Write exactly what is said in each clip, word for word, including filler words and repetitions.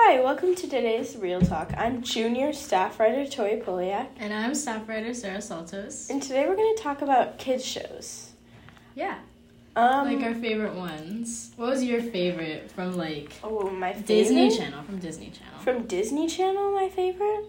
Hi, welcome to today's Real Talk. I'm junior staff writer Toya Poliak. And I'm staff writer Sarah Saltos. And today we're going to talk about kids shows. Yeah. Um, like our favorite ones. What was your favorite from like oh, my favorite? Disney Channel, from Disney Channel. From Disney Channel, my favorite?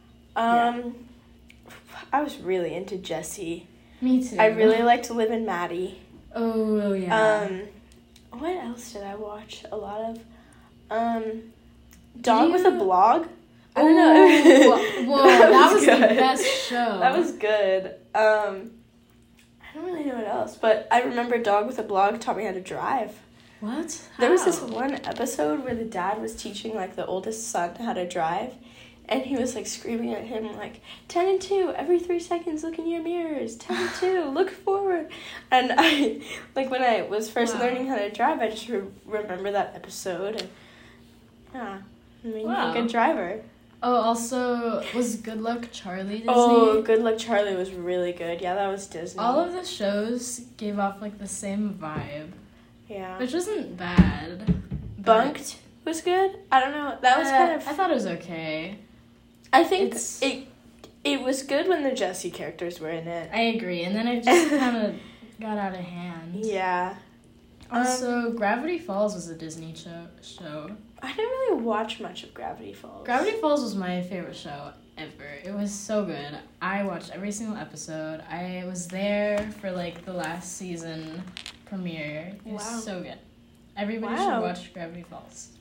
Um, yeah. I was really into Jessie. Me too. I really liked Liv and Maddie. Oh, yeah. Um, what else did I watch? A lot of, um, Dog you... with a Blog. I don't Ooh, know. Whoa, that, that was, was good. the best show. That was good. Um, I don't really know what else, but I remember Dog with a Blog taught me how to drive. What? How? There was this one episode where the dad was teaching, like, the oldest son how to drive, and he was, like, screaming at him, like, ten and two, every three seconds, look in your mirrors, ten and two, look forward. And I, like, when I was first wow. learning how to drive, I just re- remember that episode, and, yeah, I mean, wow. a good driver. Oh, also, was Good Luck Charlie Disney? Oh, Good Luck Charlie was really good. Yeah, that was Disney. All of the shows gave off, like, the same vibe. Yeah. Which wasn't bad. Bunked was good. I don't know. That was uh, kind of... I thought it was okay. I think it's... it it was good when the Jessie characters were in it. I agree. And then it just kind of got out of hand. Yeah. Also, um, Gravity Falls was a Disney show. show. I didn't really watch much of Gravity Falls. Gravity Falls was my favorite show ever. It was so good. I watched every single episode. I was there for, like, the last season premiere. It was wow. so good. Everybody wow. should watch Gravity Falls.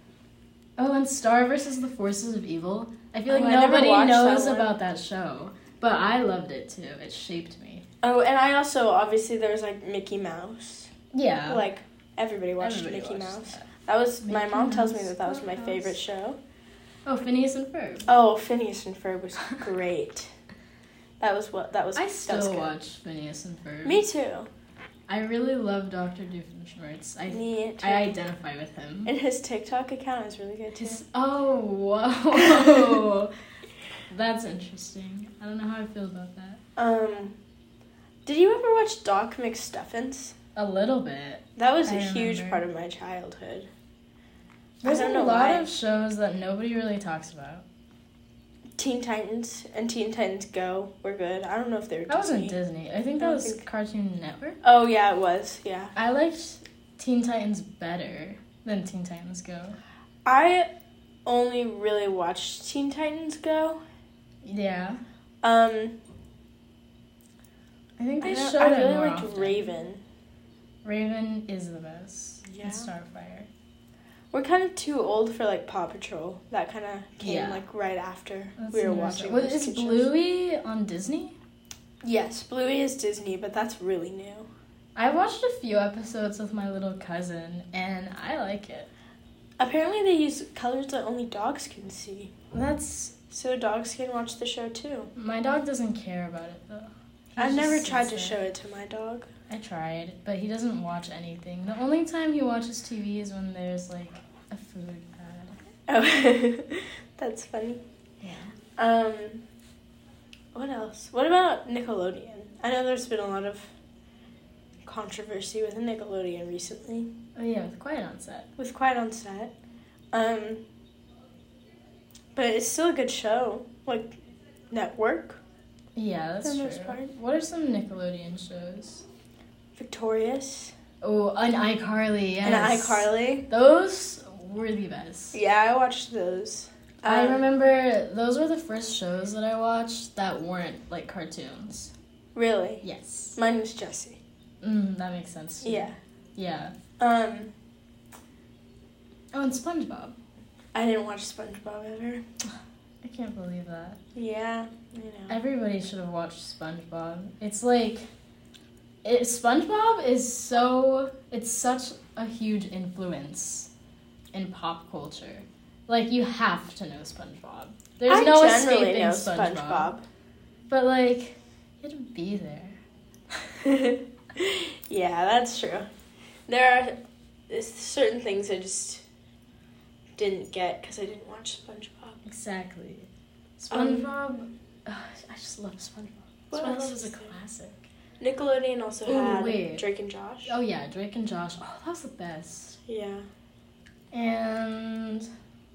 Oh, and Star versus the Forces of Evil. I feel like oh, nobody knows that about that show. But I loved it, too. It shaped me. Oh, and I also, obviously, there was, like, Mickey Mouse. Yeah. Like, everybody watched everybody Mickey watched Mouse. That. That was, Mickey my mom Mouse tells me that that was my Clubhouse. favorite show. Oh, Phineas and Ferb. Oh, Phineas and Ferb was great. That was what, that was I that still was good. watch Phineas and Ferb. Me too. I really love Doctor Doofenshmirtz. I Me too. I identify with him. And his TikTok account is really good too. His, oh, whoa. That's interesting. I don't know how I feel about that. Um, did you ever watch Doc McStuffins? A little bit. That was a I huge remember. part of my childhood. There's I don't a know lot why. of shows that nobody really talks about. Teen Titans and Teen Titans Go were good. I don't know if they were That Disney. wasn't Disney. I think that I was think- Cartoon Network. Oh, yeah, it was. Yeah. I liked Teen Titans better than Teen Titans Go. I only really watched Teen Titans Go. Yeah. Um, I think they I, don't- showed I it really more liked often. Raven. Raven is the best. Yeah. And Starfire. We're kind of too old for, like, Paw Patrol. That kind of came, Yeah. like, right after That's we were interesting. watching. What, those is kid shows. Bluey on Disney? Yes, Bluey is Disney, but that's really new. I watched a few episodes with my little cousin, and I like it. Apparently they use colors that only dogs can see. That's... So dogs can watch the show, too. My dog doesn't care about it, though. He I've just never sits tried to there. show it to my dog. I tried, but he doesn't watch anything. The only time he watches T V is when there's, like, a food ad. Oh, that's funny. Yeah. Um, what else? What about Nickelodeon? I know there's been a lot of controversy with Nickelodeon recently. Oh, yeah, with Quiet on Set. With Quiet on Set. Um, but it's still a good show. Like, Network. Yeah, that's For the true. most part. What are some Nickelodeon shows? Victorious. Oh, and iCarly, yes. And iCarly. Those were the best. Yeah, I watched those. I Um, remember those were the first shows that I watched that weren't, like, cartoons. Really? Yes. Mine was Jessie. Mm, that makes sense. Too. Yeah. Yeah. Um, Oh, and SpongeBob. I didn't watch SpongeBob ever. I can't believe that. Yeah, I know. Everybody should have watched SpongeBob. It's like, it, SpongeBob is so, it's such a huge influence in pop culture. Like, you have to know SpongeBob. There's I no generally escaping know SpongeBob. SpongeBob. But, like, you had to be there. Yeah, that's true. There are there's certain things I just didn't get because I didn't watch SpongeBob. Exactly. Um, SpongeBob, ugh, I just love SpongeBob. What else SpongeBob is is a there? classic. Nickelodeon also Ooh, had wait. Drake and Josh. Oh yeah, Drake and Josh. Oh, that was the best. Yeah. And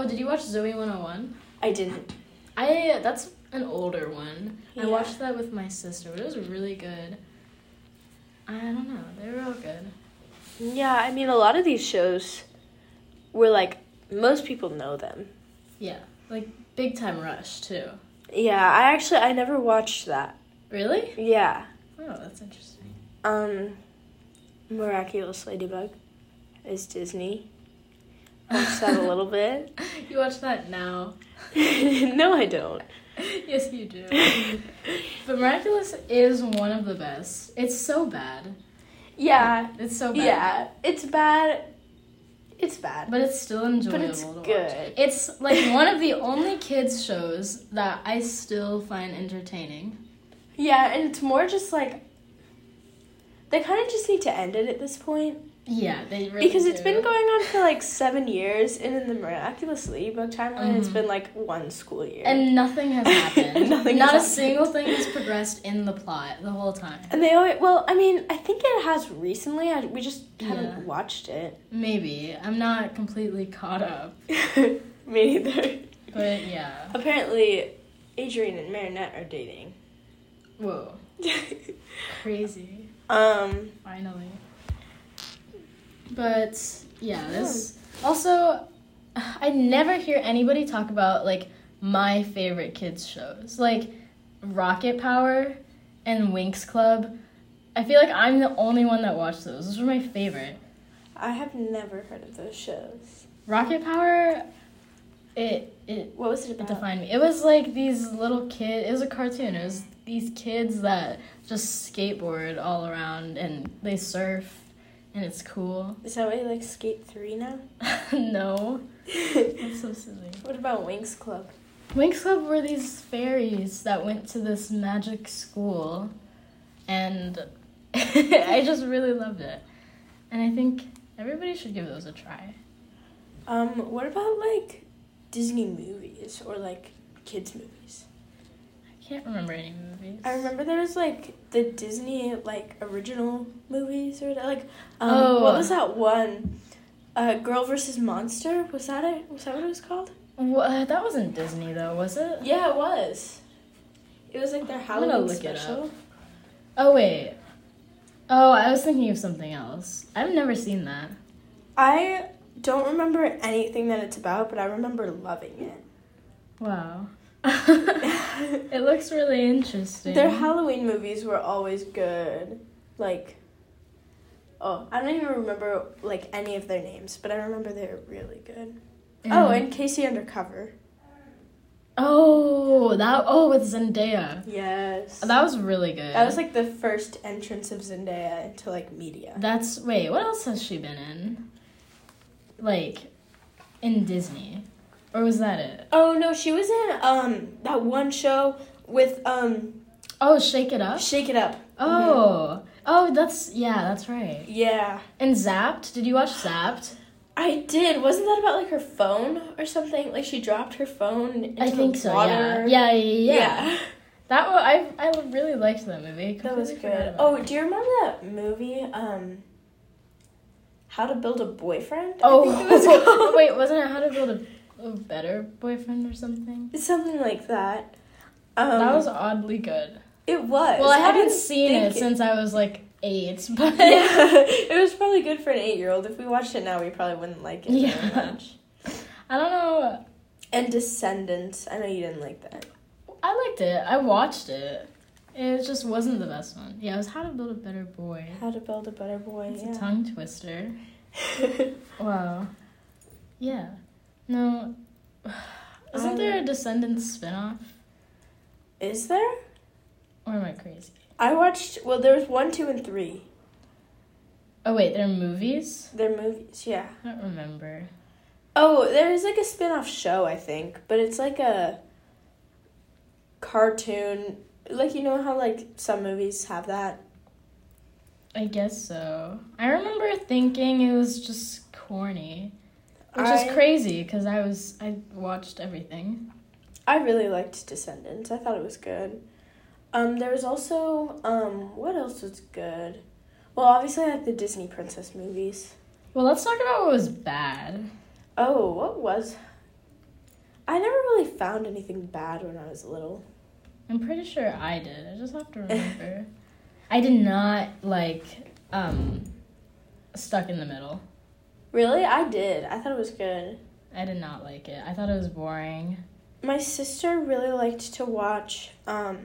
Oh, did you watch Zoe one oh one? I didn't. I that's an older one. Yeah. I watched that with my sister, but it was really good. I don't know. They were all good. Yeah, I mean, a lot of these shows were like, most people know them. Yeah. Like Big Time Rush, too. Yeah, I actually, I never watched that. Really? Yeah. Oh, that's interesting. Um, Miraculous Ladybug is Disney. Watched that a little bit. You watch that now. No, I don't. Yes, you do. But Miraculous is one of the best. It's so bad. Yeah. It's so bad. Yeah, it's bad. It's bad. But it's still enjoyable But it's to watch. good. It's like one of the only kids shows that I still find entertaining. Yeah, and it's more just like, they kind of just need to end it at this point. Yeah, they really Because do. it's been going on for like seven years, and in the Miraculous Ladybug timeline, Mhm. it's been like one school year. And nothing has happened. Nothing Not a has single thing has progressed in the plot the whole time. And they always, well, I mean, I think it has recently. I, we just haven't Yeah. watched it. Maybe. I'm not completely caught up. Me neither. But yeah. Apparently, Adrian and Marinette are dating. Whoa. Crazy. um, Finally. But yeah, this also I never hear anybody talk about like my favorite kids shows. Like Rocket Power and Winx Club. I feel like I'm the only one that watched those. Those were my favorite. I have never heard of those shows. Rocket Power, it it What was it it about? defined me. It was like these little kids. It was a cartoon. It was these kids that just skateboard all around and they surf, and it's cool. Is that why you like Skate three now? No, that's so silly. What about Winx Club? Winx Club were these fairies that went to this magic school, and I just really loved it. And I think everybody should give those a try. Um, what about like Disney movies or like kids movies? I can't remember any movies. I remember there was like the Disney like original movies or like um Oh. what was that one? Uh, Girl versus Monster? Was that it? Was that what it was called? What? That wasn't Disney though, was it? Yeah, it was. It was like their I'm gonna Halloween look it special. up. Oh wait. Oh, I was thinking of something else. I've never seen that. I don't remember anything that it's about, but I remember loving it. Wow. It looks really interesting. Their Halloween movies were always good. Like, oh, I don't even remember like any of their names, but I remember they were really good. Oh, and Casey Undercover. Oh, that oh with Zendaya. Yes. That was really good. That was like the first entrance of Zendaya into like media. That's wait, what else has she been in? Like in Disney. Or was that it? Oh no, she was in um that one show with um Oh, Shake It Up? Shake It Up. Oh. Mm-hmm. Oh, that's yeah, that's right. Yeah. And Zapped? Did you watch Zapped? I did. Wasn't that about like her phone or something? Like she dropped her phone into I think the so, water. yeah. Yeah, yeah, yeah. Yeah. That was, I I really liked that movie. That was Completely forgot good. about Oh, it. do you remember that movie, um, How to Build a Boyfriend? I think it was Oh, called. wait, wasn't it How to Build a, a Better Boyfriend or something? It's something like that. Um, That was oddly good. It was. Well, I haven't didn't seen think it since I was like eight, but Yeah, it was probably good for an eight-year-old. If we watched it now, we probably wouldn't like it Yeah. very much. I don't know. And Descendants. I know you didn't like that. I liked it. I watched it. It just wasn't the best one. Yeah, it was How to Build a Better Boy. How to Build a Better Boy. It's yeah. a tongue twister. Wow. Yeah. No. Isn't Um, there a Descendants spinoff? Is there? Or am I crazy? I watched. Well, there was one, two, and three. Oh wait, they're movies? They're movies. Yeah. I don't remember. Oh, there is like a spin-off show, I think, but it's like a cartoon. Like, you know how like some movies have that? I guess so. I remember thinking it was just corny, which I- is crazy because I was I watched everything. I really liked Descendants. I thought it was good. Um, there was also um, what else was good? Well, obviously I like the Disney princess movies. Well, let's talk about what was bad. Oh, what was? I never really found anything bad when I was little. I'm pretty sure I did. I just have to remember. I did not like um, Stuck in the Middle. Really? I did. I thought it was good. I did not like it. I thought it was boring. My sister really liked to watch, um,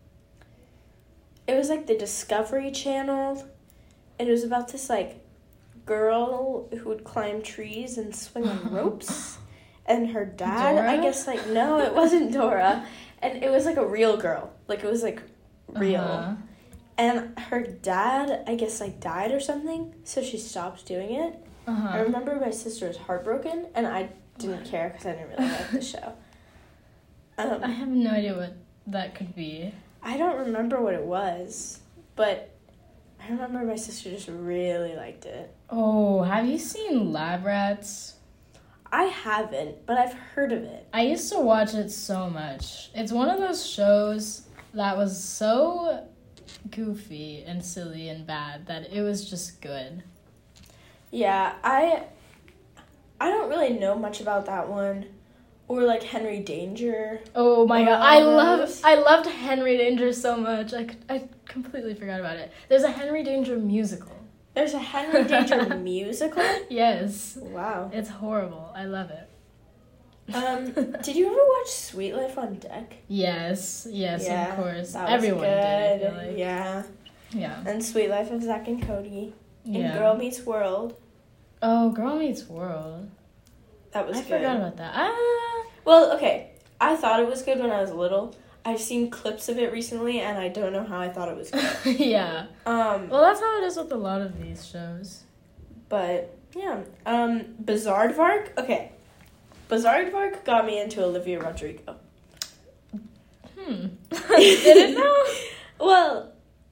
it was like the Discovery Channel, and it was about this, like, girl who would climb trees and swing on ropes, and her dad, Dora? I guess, like, no, it wasn't Dora, and it was, like, a real girl, like, it was, like, real, Uh-huh. and her dad, I guess, like, died or something, so she stopped doing it. Uh-huh. I remember my sister was heartbroken, and I didn't care because I didn't really like the show. Um, I have no idea what that could be. I don't remember what it was, but I remember my sister just really liked it. Oh, have you seen Lab Rats? I haven't, but I've heard of it. I used to watch it so much. It's one of those shows that was so goofy and silly and bad that it was just good. Yeah, I I don't really know much about that one. Or like Henry Danger. Oh my Or god, all I those. love I loved Henry Danger so much. I, I completely forgot about it. There's a Henry Danger musical. There's a Henry Danger musical? Yes. Wow. It's horrible. I love it. Um, did you ever watch Sweet Life on Deck? Yes, yes, Yeah, of course. that was Everyone did, I feel good. like. Yeah. Yeah. And Sweet Life of Zack and Cody. Yeah. And Girl Meets World. Oh, Girl Meets World. That was I good. forgot about that. Ah. Well, okay. I thought it was good when I was little. I've seen clips of it recently, and I don't know how I thought it was good. Yeah. Um, Well, that's how it is with a lot of these shows. but yeah. Um, Bizarrevark. Okay, Bizarrevark got me into Olivia Rodrigo. Hmm. Did it know? Well,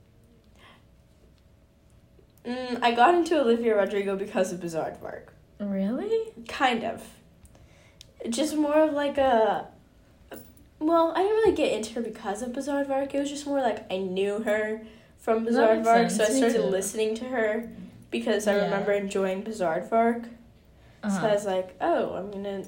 mm, I got into Olivia Rodrigo because of Bizarrevark. Really? Kind of. Just more of like a. Well, I didn't really get into her because of Bizarrevark. It was just more like I knew her from That makes Bizarrevark, so I sense. Me started too. listening to her because I Yeah. remember enjoying Bizarrevark. Uh-huh. So I was like, oh, I'm gonna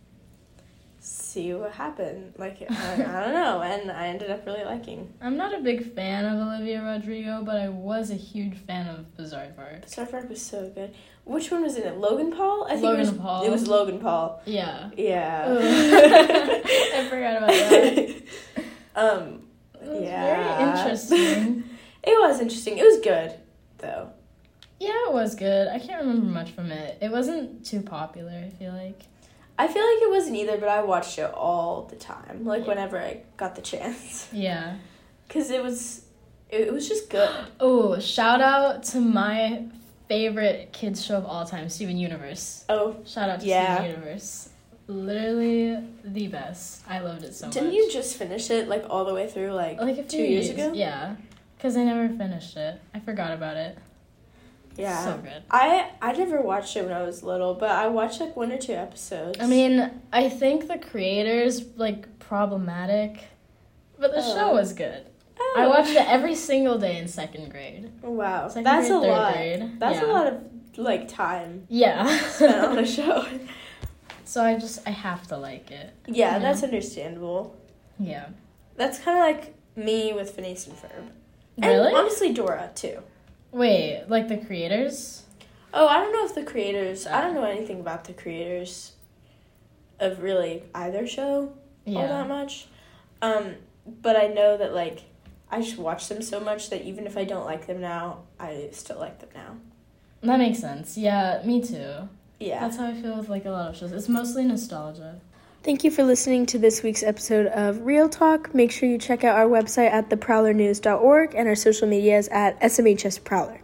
see what happened. Like, I, I don't know, and I ended up really liking I'm not a big fan of Olivia Rodrigo, but I was a huge fan of Bizarrevark. Bizarrevark was so good. Which one was in it? Logan Paul? I think Logan it was, Paul. It was Logan Paul. Yeah. Yeah. I forgot about that. um, It was yeah. very interesting. It was interesting. It was good, though. Yeah, it was good. I can't remember much from it. It wasn't too popular, I feel like. I feel like it wasn't either, but I watched it all the time, like Yeah. whenever I got the chance, Yeah. because it was, it, it was just good. Oh, shout out to my favorite kids show of all time, Steven Universe. Oh, Shout out to Yeah. Steven Universe. Literally the best. I loved it so didn't much. you just finish it like all the way through, like, like a two few years years ago? Yeah. Because I never finished it. I forgot about it. Yeah. So good. I I never watched it when I was little, but I watched like one or two episodes. I mean, I think the creator's like problematic, but the Oh. show was good. oh. I watched it every single day in second grade. Wow, Second that's grade, a third lot. grade. That's Yeah. a lot of like time Yeah. spent on a show. So I just I have to like it. Yeah, Yeah. that's understandable. Yeah. That's kind of like me with Phineas and Ferb. And Really? honestly, Dora too. Wait, like the creators? Oh, I don't know if the creators. I don't know anything about the creators of really either show all that Yeah. much. Um, but I know that like I just watch them so much that even if I don't like them now, I still like them now. That makes sense. Yeah, me too. Yeah. That's how I feel with like a lot of shows. It's mostly nostalgia. Thank you for listening to this week's episode of Real Talk. Make sure you check out our website at the prowler news dot org and our social medias at S M H S Prowler.